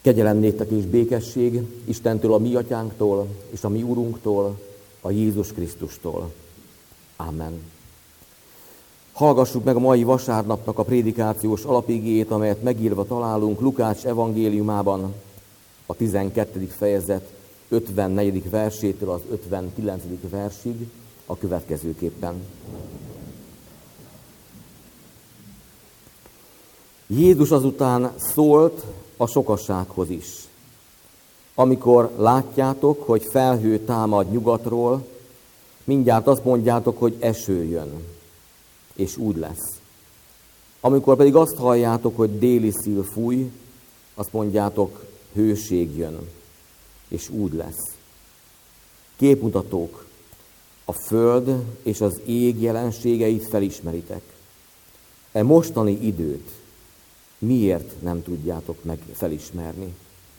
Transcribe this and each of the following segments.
Kegyelem néktek és békesség Istentől, a mi atyánktól, és a mi Urunktól, a Jézus Krisztustól. Amen. Hallgassuk meg a mai vasárnapnak a prédikációs alapigéjét, amelyet megírva találunk Lukács evangéliumában, a 12. fejezet 54. versétől az 59. versig a következőképpen. Jézus azután szólt a sokasághoz is. Amikor látjátok, hogy felhő támad nyugatról, mindjárt azt mondjátok, hogy eső jön, és úgy lesz. Amikor pedig azt halljátok, hogy déli szél fúj, azt mondjátok, hőség jön, és úgy lesz. Képmutatók, a föld és az ég jelenségeit felismeritek. E mostani időt miért nem tudjátok meg felismerni?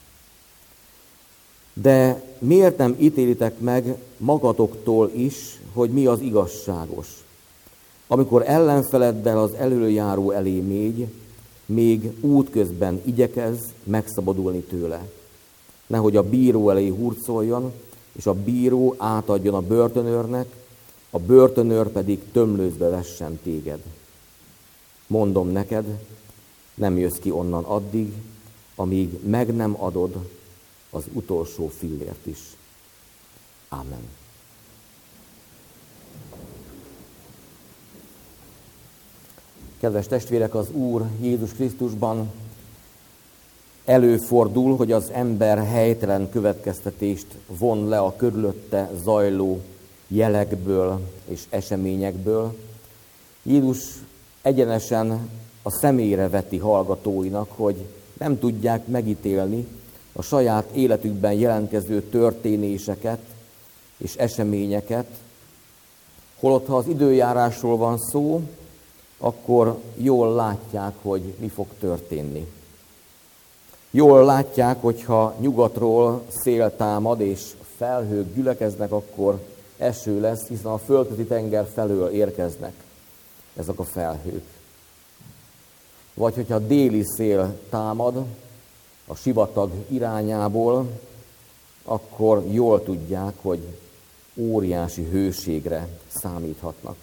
De miért nem ítélitek meg magatoktól is, hogy mi az igazságos? Amikor ellenfeleddel az elöljáró elé még útközben igyekez megszabadulni tőle. Nehogy a bíró elé hurcoljon, és a bíró átadjon a börtönőrnek, a börtönőr pedig tömlőzbe vessen téged. Mondom neked, nem jössz ki onnan addig, amíg meg nem adod az utolsó fillért is. Amen. Kedves testvérek, az Úr Jézus Krisztusban előfordul, hogy az ember helytelen következtetést von le a körülötte zajló jelekből és eseményekből. Jézus egyenesen a szemére veti hallgatóinak, hogy nem tudják megítélni a saját életükben jelentkező történéseket és eseményeket, holott ha az időjárásról van szó, akkor jól látják, hogy mi fog történni. Jól látják, hogyha nyugatról szél támad és felhők gyülekeznek, akkor eső lesz, hiszen a földközi tenger felől érkeznek ezek a felhők. Vagy hogyha déli szél támad a sivatag irányából, akkor jól tudják, hogy óriási hőségre számíthatnak.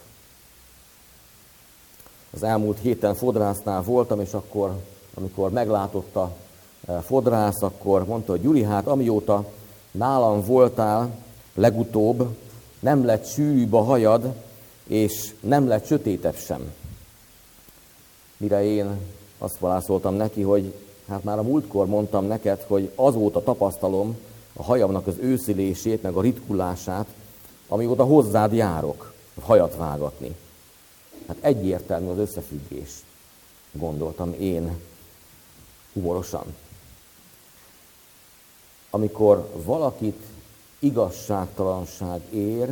Az elmúlt héten fodrásznál voltam, és akkor, amikor meglátott a fodrász, akkor mondta, hogy Gyuri, hát amióta nálam voltál legutóbb, nem lett sűrűbb a hajad, és nem lett sötétebb sem. Mire én azt válaszoltam neki, hogy hát már a múltkor mondtam neked, hogy azóta tapasztalom a hajamnak az őszülését, meg a ritkulását, amióta hozzád járok hajat vágatni. Hát egyértelmű az összefüggés, gondoltam én humorosan. Amikor valakit igazságtalanság ér,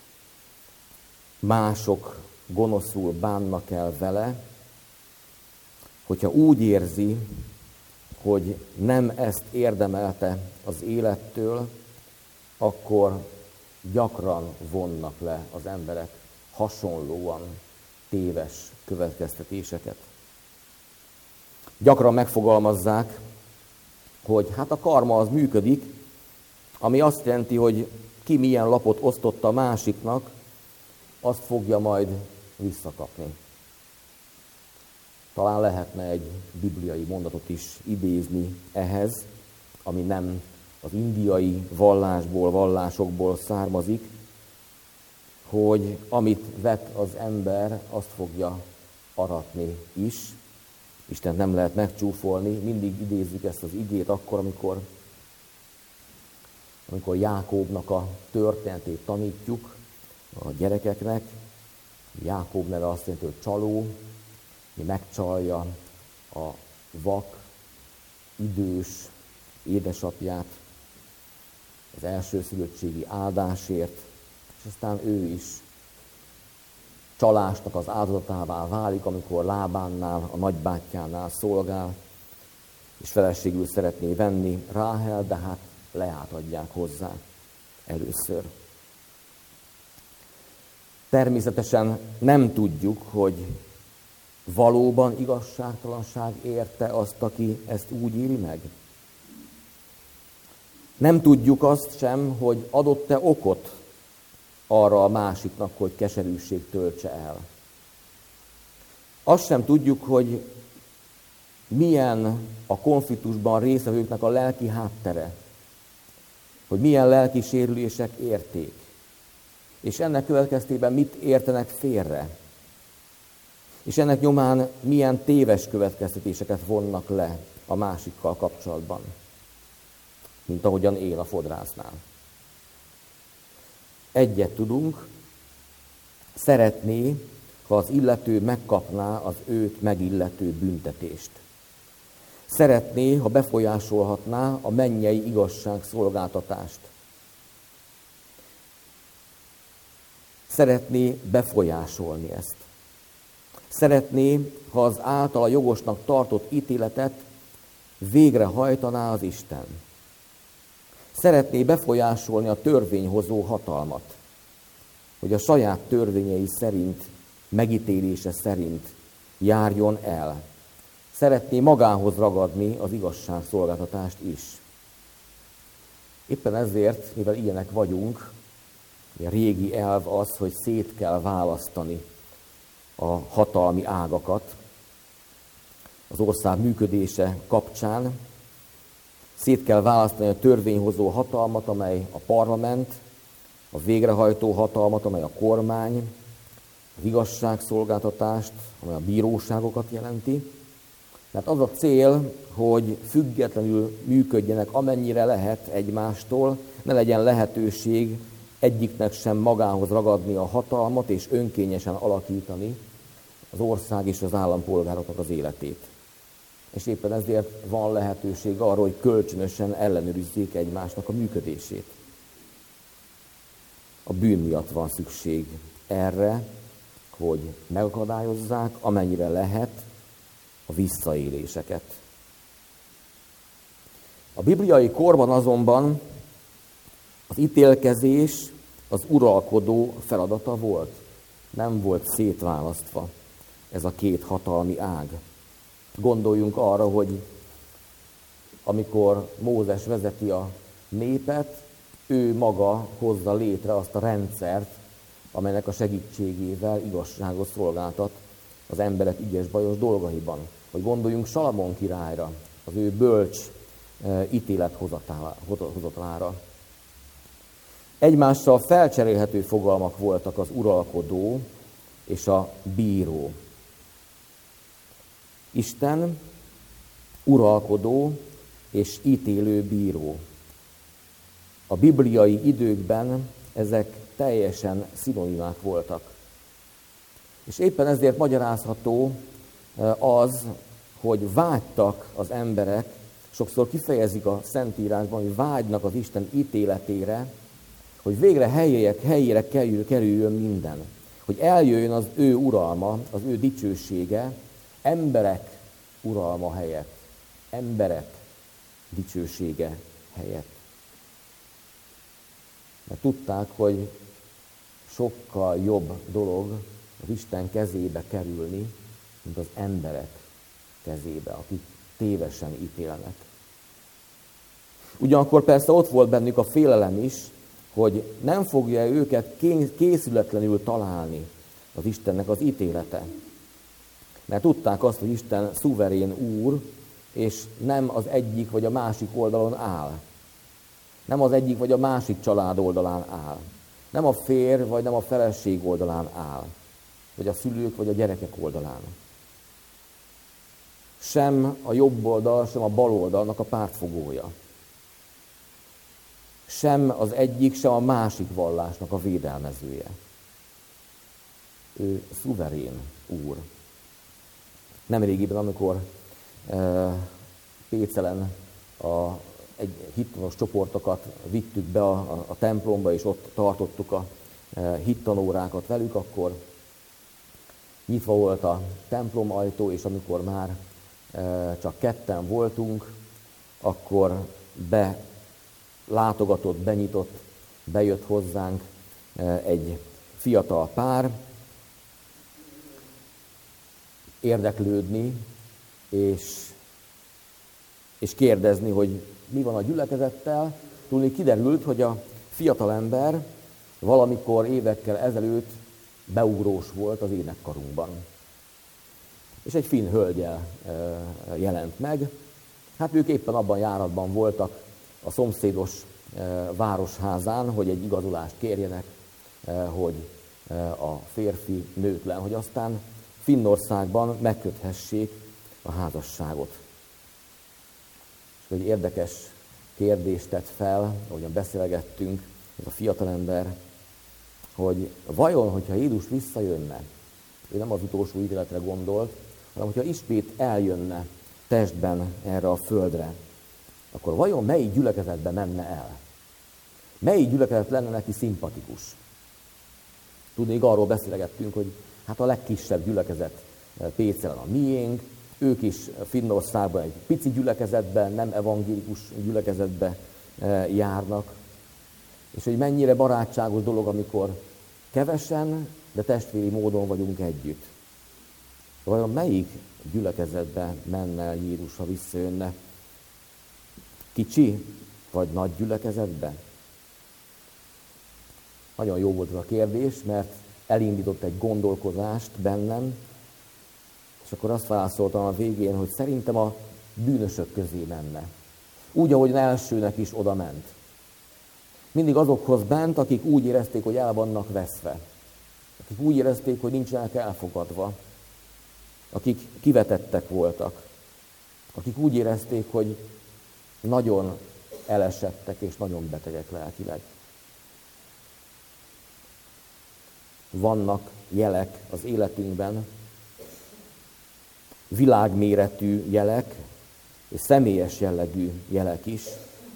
mások gonoszul bánnak el vele, hogyha úgy érzi, hogy nem ezt érdemelte az élettől, akkor gyakran vonnak le az emberek hasonlóan téves következtetéseket. Gyakran megfogalmazzák, hogy hát a karma az működik, ami azt jelenti, hogy ki milyen lapot osztott a másiknak, azt fogja majd visszakapni. Talán lehetne egy bibliai mondatot is idézni ehhez, ami nem az indiai vallásokból származik, hogy amit vet az ember, azt fogja aratni is. Istent nem lehet megcsúfolni, mindig idézzük ezt az igét akkor, amikor Jákóbnak a történetét tanítjuk a gyerekeknek. Jákób neve azt jelenti, hogy csaló, megcsalja a vak, idős édesapját az elsőszülöttségi áldásért, és aztán ő is csalásnak az áldozatává válik, amikor Lábánnál, a nagybátyjánál szolgál, és feleségül szeretné venni Ráhel, de hát Leát adják hozzá először. Természetesen nem tudjuk, hogy valóban igazságtalanság érte azt, aki ezt úgy éli meg. Nem tudjuk azt sem, hogy adott-e okot arra a másiknak, hogy keserűség töltse el. Azt sem tudjuk, hogy milyen a konfliktusban résztvevőknek a lelki háttere, hogy milyen lelki sérülések érték, és ennek következtében mit értenek félre, és ennek nyomán milyen téves következtetéseket vonnak le a másikkal kapcsolatban, mint ahogyan én a fodrásznál. Egyet tudunk, szeretné, ha az illető megkapná az őt megillető büntetést. Szeretné, ha befolyásolhatná a mennyei igazságszolgáltatást. Szeretné befolyásolni ezt. Szeretné, ha az általa jogosnak tartott ítéletet végrehajtaná az Isten. Szeretné befolyásolni a törvényhozó hatalmat, hogy a saját törvényei szerint, megítélése szerint járjon el. Szeretné magához ragadni az igazságszolgáltatást is. Éppen ezért, mivel ilyenek vagyunk, a régi elv az, hogy szét kell választani a hatalmi ágakat az ország működése kapcsán. Szét kell választani a törvényhozó hatalmat, amely a parlament, a végrehajtó hatalmat, amely a kormány, az igazságszolgáltatást, amely a bíróságokat jelenti. Mert az a cél, hogy függetlenül működjenek amennyire lehet egymástól, ne legyen lehetőség egyiknek sem magához ragadni a hatalmat és önkényesen alakítani az ország és az állampolgároknak az életét. És éppen ezért van lehetőség arra, hogy kölcsönösen ellenőrizzék egymásnak a működését. A bűn miatt van szükség erre, hogy megakadályozzák, amennyire lehet, a visszaéléseket. A bibliai korban azonban az ítélkezés az uralkodó feladata volt. Nem volt szétválasztva ez a két hatalmi ág. Gondoljunk arra, hogy amikor Mózes vezeti a népet, ő maga hozza létre azt a rendszert, amelynek a segítségével igazságot szolgáltat az emberek ügyes-bajos dolgaiban. Hogy gondoljunk Salamon királyra, az ő bölcs ítélethozatalára. Egymással felcserélhető fogalmak voltak az uralkodó és a bíró. Isten uralkodó és ítélő bíró. A bibliai időkben ezek teljesen szinonimák voltak. És éppen ezért magyarázható az, hogy vágytak az emberek, sokszor kifejezik a Szentírásban, hogy vágynak az Isten ítéletére, hogy végre helyére kerüljön minden. Hogy eljöjjön az ő uralma, az ő dicsősége, emberek uralma helyett, emberek dicsősége helyett. Mert tudták, hogy sokkal jobb dolog az Isten kezébe kerülni, mint az emberek kezébe, akik tévesen ítélnek. Ugyanakkor persze ott volt bennük a félelem is, hogy nem fogja őket készületlenül találni az Istennek az ítélete. Mert tudták azt, hogy Isten szuverén úr, és nem az egyik vagy a másik oldalon áll. Nem az egyik vagy a másik család oldalán áll. Nem a férj vagy nem a feleség oldalán áll. Vagy a szülők vagy a gyerekek oldalán. Sem a jobb oldal, sem a bal oldalnak a pártfogója. Sem az egyik, sem a másik vallásnak a védelmezője. Ő szuverén úr. Nemrégiben, amikor Pécelen egy hittanos csoportokat vittük be a templomba, és ott tartottuk a hittanórákat velük, akkor nyitva volt a templom ajtó, és amikor már csak ketten voltunk, akkor látogatott, benyitott, bejött hozzánk egy fiatal pár, érdeklődni, és kérdezni, hogy mi van a gyülekezettel, tudni kiderült, hogy a fiatalember valamikor évekkel ezelőtt beugrós volt az énekkarunkban. És egy finn hölgyel jelent meg. Hát ők éppen abban járatban voltak a szomszédos városházán, hogy egy igazolást kérjenek, hogy a férfi nőtlen, hogy aztán Finnországban megköthessék a házasságot. És egy érdekes kérdést tett fel, ahogyan beszélgettünk, ez a fiatalember, hogy vajon, hogyha Jézus visszajönne, ő nem az utolsó ítéletre gondolt, hanem hogyha ismét eljönne testben erre a földre, akkor vajon melyik gyülekezetbe menne el? Melyik gyülekezet lenne neki szimpatikus? Tudnék, arról beszélgettünk, hogy hát a legkisebb gyülekezet Pécelen a miénk, ők is Finnországban egy pici gyülekezetben, nem evangélikus gyülekezetbe járnak, és hogy mennyire barátságos dolog, amikor kevesen, de testvéri módon vagyunk együtt. Vajon melyik gyülekezetbe menne el Jézus, ha visszajönne? Kicsi vagy nagy gyülekezetbe? Nagyon jó volt ez a kérdés, mert elindított egy gondolkozást bennem, és akkor azt válaszoltam a végén, hogy szerintem a bűnösök közé menne. Úgy, ahogy az elsőnek is oda ment. Mindig azokhoz bent, akik úgy érezték, hogy el vannak veszve. Akik úgy érezték, hogy nincsenek elfogadva. Akik kivetettek voltak. Akik úgy érezték, hogy nagyon elesettek és nagyon betegek lelkileg. Vannak jelek az életünkben, világméretű jelek, és személyes jellegű jelek is,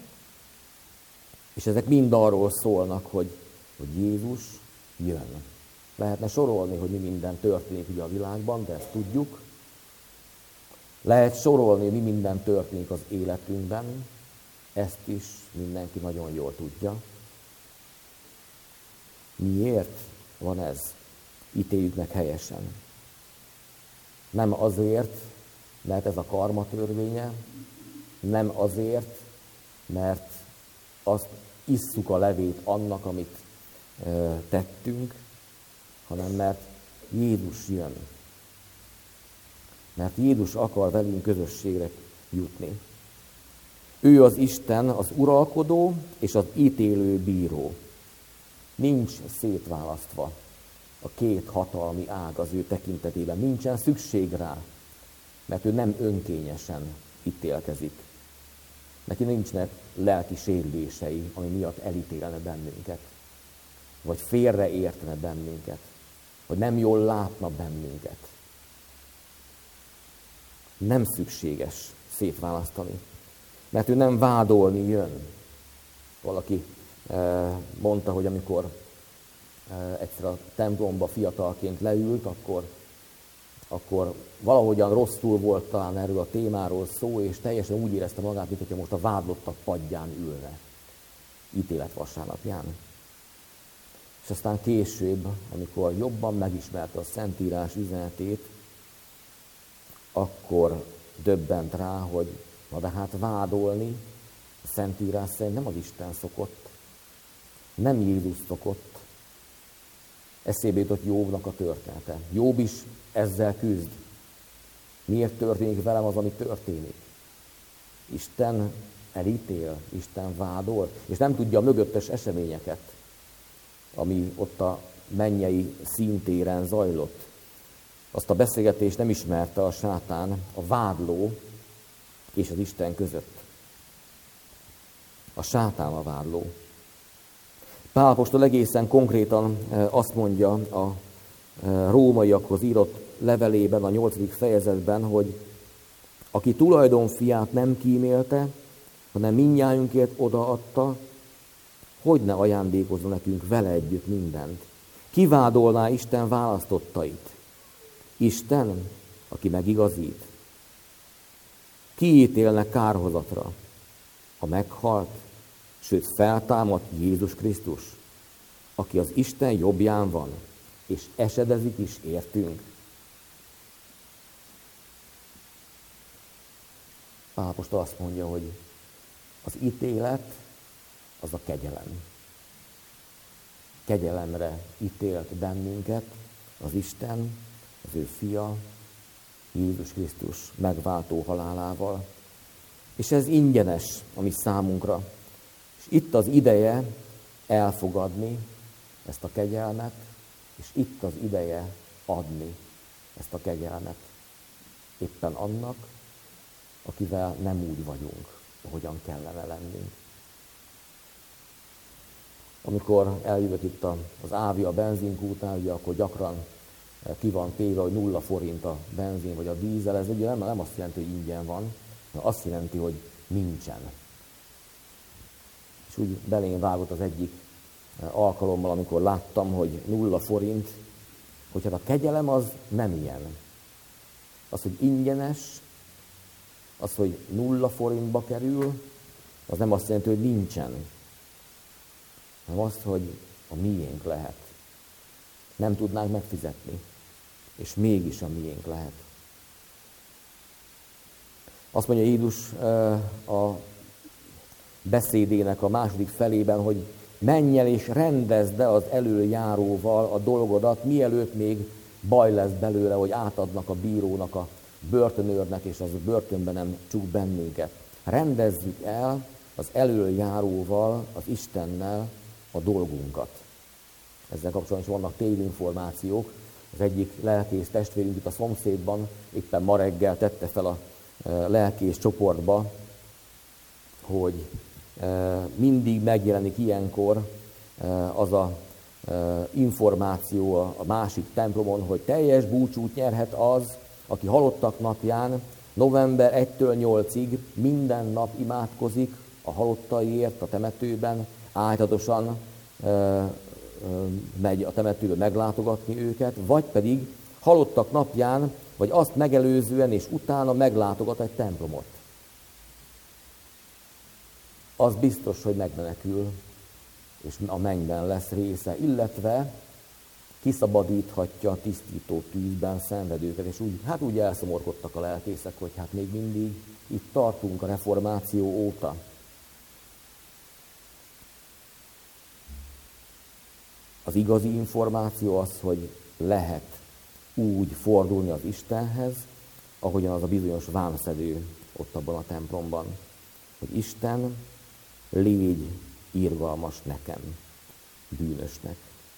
és ezek mind arról szólnak, hogy Jézus jön. Lehetne sorolni, hogy mi minden történik ugye a világban, de ezt tudjuk. Lehet sorolni, hogy mi minden történik az életünkben, ezt is mindenki nagyon jól tudja. Miért van ez? Ítéljük meg helyesen. Nem azért, mert ez a karma törvénye, nem azért, mert azt isszuk a levét annak, amit tettünk, hanem mert Jézus jön. Mert Jézus akar velünk közösségre jutni. Ő az Isten, az uralkodó és az ítélő bíró. Nincs szétválasztva a két hatalmi ág az ő tekintetében. Nincsen szükség rá, mert ő nem önkényesen ítélkezik. Neki nincsenek lelki sérülései, ami miatt elítélne bennünket, vagy félreértene bennünket, vagy nem jól látna bennünket. Nem szükséges szétválasztani, mert ő nem vádolni jön. Valaki mondta, hogy amikor egyszer a templomba fiatalként leült, akkor valahogyan rosszul volt talán erről a témáról szó, és teljesen úgy érezte magát, mintha most a vádlottak padján ülne, ítélet vasárnapján. És aztán később, amikor jobban megismerte a Szentírás üzenetét, akkor döbbent rá, hogy na de hát vádolni a Szentírás szerint nem az Isten szokott, nem Jézus szokott. Eszébe jutott Jóbnak a története. Job is ezzel küzd. Miért történik velem az, ami történik? Isten elítél, Isten vádol, és nem tudja a mögöttes eseményeket, ami ott a mennyei színtéren zajlott. Azt a beszélgetést nem ismerte a sátán, a vádló és az Isten között. A sátán a vádló. Pál apostol egészen konkrétan azt mondja a rómaiakhoz írott levelében, a 8. fejezetben, hogy aki tulajdonfiát nem kímélte, hanem mindnyájunkért odaadta, hogy ne ajándékozza nekünk vele együtt mindent. Ki vádolná Isten választottait? Isten, aki megigazít. Ki ítélne kárhozatra? A meghalt, sőt feltámadt Jézus Krisztus, aki az Isten jobbján van, és esedezik is értünk. Pál apostol azt mondja, hogy az ítélet az a kegyelem. Kegyelemre ítélt bennünket az Isten, az ő fia, Jézus Krisztus megváltó halálával. És ez ingyenes a mi számunkra. És itt az ideje elfogadni ezt a kegyelmet, és itt az ideje adni ezt a kegyelmet éppen annak, akivel nem úgy vagyunk, ahogyan kellene lennünk. Amikor eljövök itt az Ávi a benzinkútnál, ugye akkor gyakran ki van téve, hogy 0 forint a benzin vagy a dízel. Ez ugye nem azt jelenti, hogy ingyen van, hanem azt jelenti, hogy nincsen. És úgy belém vágott az egyik alkalommal, amikor láttam, hogy 0 forint, hogy hát a kegyelem az nem ilyen. Az, hogy ingyenes, az, hogy 0 forintba kerül, az nem azt jelenti, hogy nincsen. Hanem azt, hogy a miénk lehet. Nem tudnánk megfizetni, és mégis a miénk lehet. Azt mondja Jézus a beszédének a második felében, hogy menj el és rendezd be az elöljáróval a dolgodat, mielőtt még baj lesz belőle, hogy átadnak a bírónak, a börtönőrnek, és az a börtönben nem csuk bennünket. Rendezzük el az elöljáróval, az Istennel a dolgunkat. Ezzel kapcsolatban is vannak tévinformációk. Az egyik lelkész testvérünk itt a szomszédban éppen ma reggel tette fel a lelkész csoportba, hogy mindig megjelenik ilyenkor az a információ a másik templomon, hogy teljes búcsút nyerhet az, aki halottak napján november 1-től 8-ig minden nap imádkozik a halottaiért a temetőben, általában megy a temetőbe meglátogatni őket, vagy pedig halottak napján, vagy azt megelőzően és utána meglátogat egy templomot. Az biztos, hogy megmenekül, és a mennyben lesz része, illetve kiszabadíthatja a tisztító tűzben szenvedőket, és úgy elszomorkodtak a lelkészek, hogy hát még mindig itt tartunk a reformáció óta. Az igazi információ az, hogy lehet úgy fordulni az Istenhez, ahogyan az a bizonyos vámszedő ott abban a templomban, hogy Isten, légy irgalmas nekem, bűnösnek.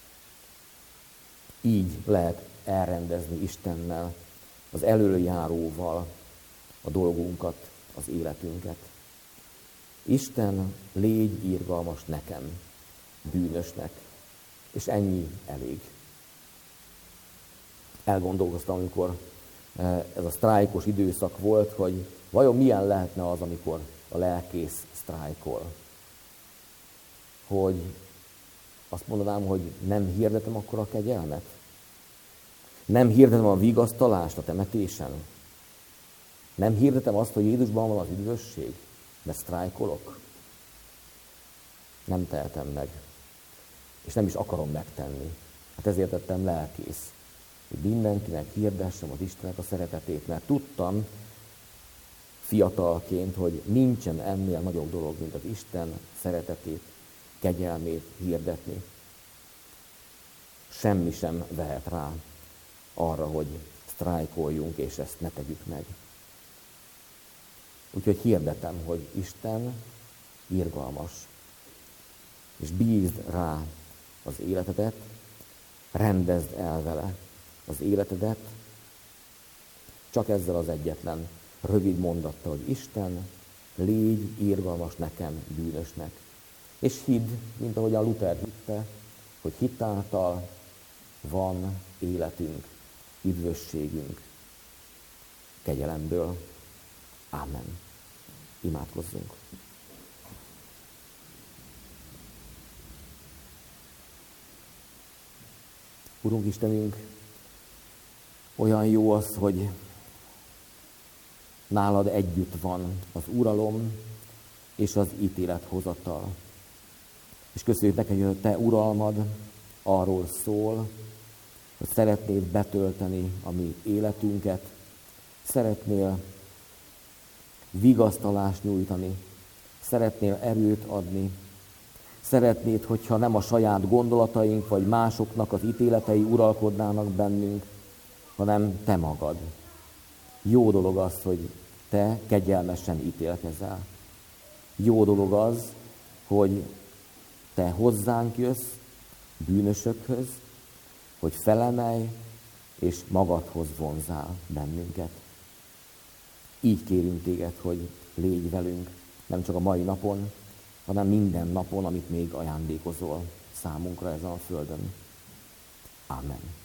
Így lehet elrendezni Istennel, az elöljáróval a dolgunkat, az életünket. Isten, légy irgalmas nekem, bűnösnek. És ennyi elég. Elgondolkoztam, amikor ez a sztrájkos időszak volt, hogy vajon milyen lehetne az, amikor a lelkész sztrájkol. Hogy azt mondanám, hogy nem hirdetem akkor a kegyelmet? Nem hirdetem a vigasztalást a temetésen? Nem hirdetem azt, hogy Jézusban van az üdvösség? Mert sztrájkolok? Nem tehetem meg. És nem is akarom megtenni. Hát ezért tettem lelkész, hogy mindenkinek hirdessem az Istennek a szeretetét, mert tudtam fiatalként, hogy nincsen ennél nagyobb dolog, mint az Isten szeretetét, kegyelmét hirdetni. Semmi sem vehet rá arra, hogy sztrájkoljunk, és ezt ne tegyük meg. Úgyhogy hirdetem, hogy Isten irgalmas, és bízd rá az életedet, rendezd el vele az életedet, csak ezzel az egyetlen rövid mondattal, hogy Isten, légy irgalmas nekem, bűnösnek. És hidd, mint ahogyan Luther hitte, hogy hitáltal van életünk, üdvösségünk, kegyelemből. Ámen. Imádkozzunk. Urunk Istenünk, olyan jó az, hogy nálad együtt van az uralom és az ítélethozatal. És köszönjük neked, hogy a te uralmad arról szól, hogy szeretnéd betölteni a mi életünket, szeretnél vigasztalást nyújtani, szeretnél erőt adni, Szeretnéd, hogyha nem a saját gondolataink, vagy másoknak az ítéletei uralkodnának bennünk, hanem te magad. Jó dolog az, hogy te kegyelmesen ítélkezel. Jó dolog az, hogy te hozzánk jössz, bűnösökhöz, hogy felemelj, és magadhoz vonzál bennünket. Így kérünk téged, hogy légy velünk, nem csak a mai napon, hanem minden napon, amit még ajándékozol számunkra ezen a földön. Amen.